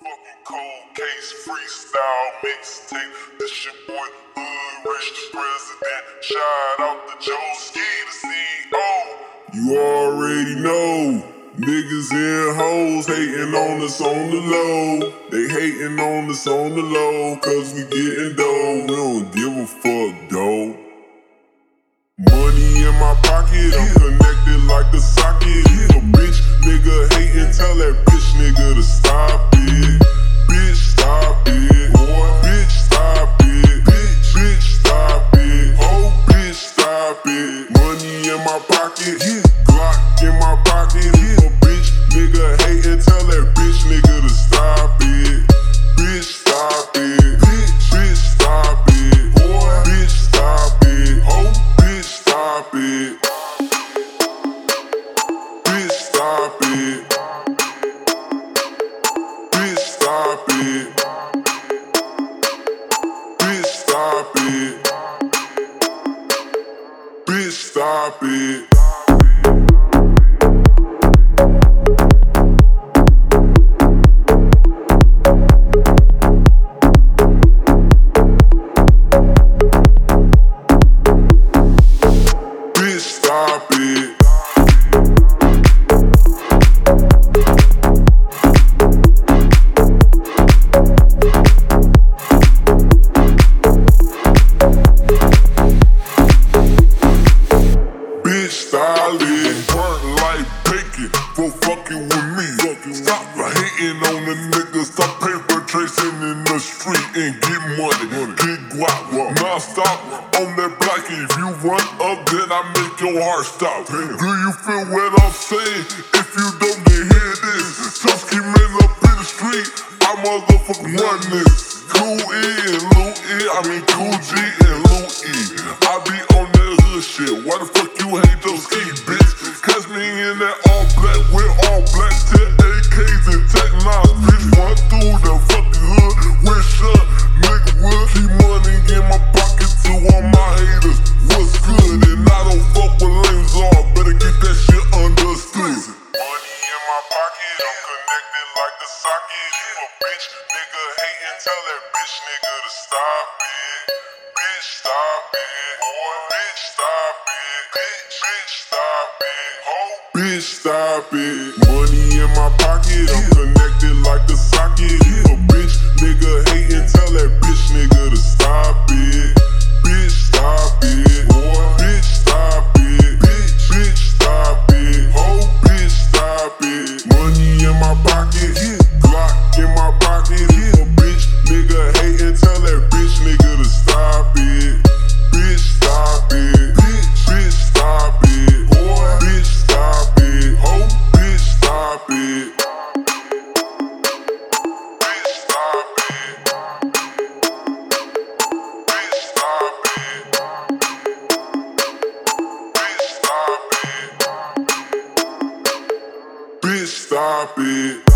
Fucking cold case, freestyle mixtape. This your boy, Hood Rich the President. Shout out to Joe Ski, the CEO. You already know. Niggas and hoes hating on us on the low. They hating on us on the low, cause we getting dough. We don't give a fuck, though. Money in my pocket, I'm connected like a socket. If a bitch nigga hating, tell that bitch nigga to stop it. Bitch, stop it. Boy, bitch, stop it. Bitch, stop it. Oh, bitch, stop it. Money in my pocket, Glock in my pocket. If a bitch nigga hating, tell that bitch nigga to stop it. Bitch, stop it. Bitch, stop it. Boy, bitch, stop it. Oh, bitch, stop it. Bitch, stop it. Bitch, stop it. Bitch, stop it. Bitch, stop it. Bitch, stop it. Bitch, style it. Burn like bacon for fucking with me. Stop hating on the niggas. Stop paper tracing in the street and get money. Get guap. Non-stop on that block. If you run up, then I make your heart stop. Do you feel what I'm saying? If you don't, then hear this. Just keep men up in the street. I motherfucking run this. Cool E and Lil E. I mean Cool G and Lil E. I be on that hood shit. Why the fuck you hate those ski, bitch? Catch me in that all black with all black tip AKs and Tech 9, bitch. Run through the fucking hood with shut. Nigga wood, keep money in my pocket to all my haters. What's good? And I don't fuck with lames all. Better get that shit understood. Money in my pocket, I'm connected like a socket. If a bitch nigga hating, tell that bitch nigga to stop it. Bitch, stop it. Boy, bitch, stop it. Bitch, stop it. Oh, bitch, stop it. Money in my pocket, I'm connected like a socket. If a bitch nigga hating, tell that bitch nigga to stop it. Bitch, stop it. Boy, bitch, stop it. Bitch, stop it. Oh, bitch, stop it. Money in my pocket, Glock in my pocket. If a bitch nigga hating, tell that bitch nigga to stop it. Bitch, stop it. Bitch, stop it. Boy, bitch, stop it. Oh, bitch, stop it. Bitch, stop it. Bitch, stop it. Bitch, stop it. Bitch, stop it.